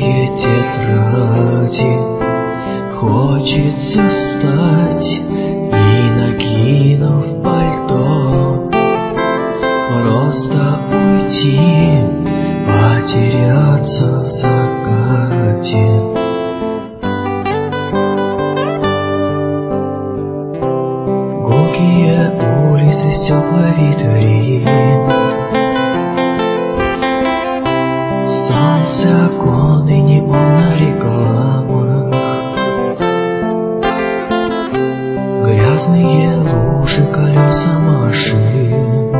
листья тетради хочется встать и, накинув пальто, просто уйти, потеряться в закате. Гулкие улицы, стекла витрин, солнце, окон и неон на рекламах, грязные лужи, колеса машин,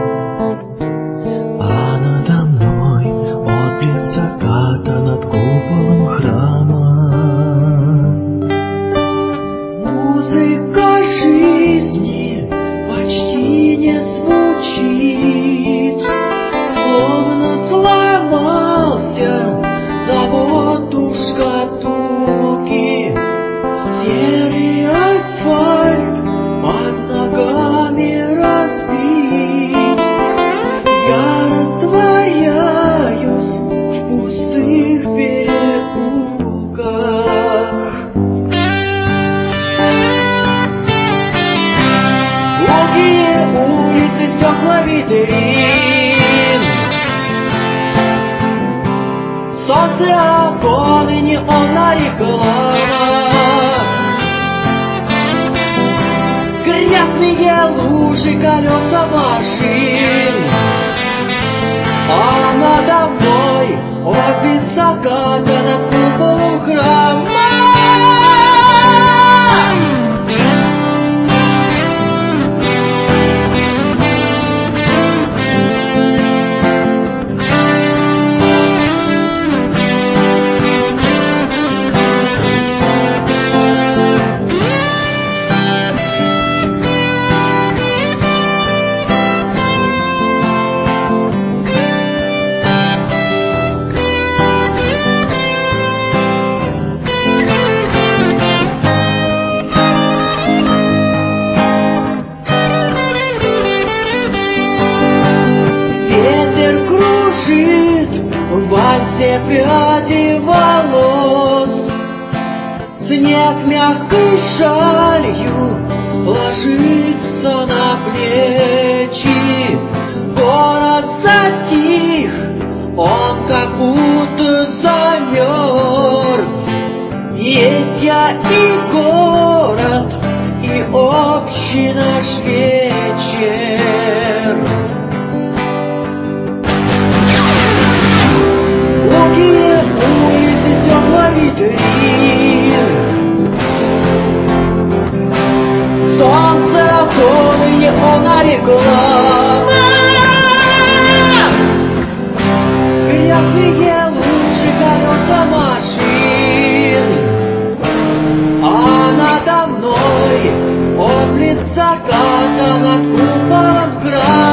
а надо мной отблеск заката над куполом храма. Музыка жизни почти не звучит, словно сломался завод у шкатулки. Серый асфальт под ногами разбит. Я растворяюсь в пустых переулках. Гулкие улицы, стекла витрин, солнце, окон и неон на рекламах, грязные лужи, колеса машин, а надо мной отблеск заката над куполом храма. В вальсе пряди волос, снег мягкой шалью ложится на плечи. Город затих, он как будто замерз. Есть я и город, и общий наш вечер. Гулкие улицы, стекла витрин, солнце, окон и неон на рекламах, грязные лужи, колеса машин, а надо мной отблеск заката над куполом храма.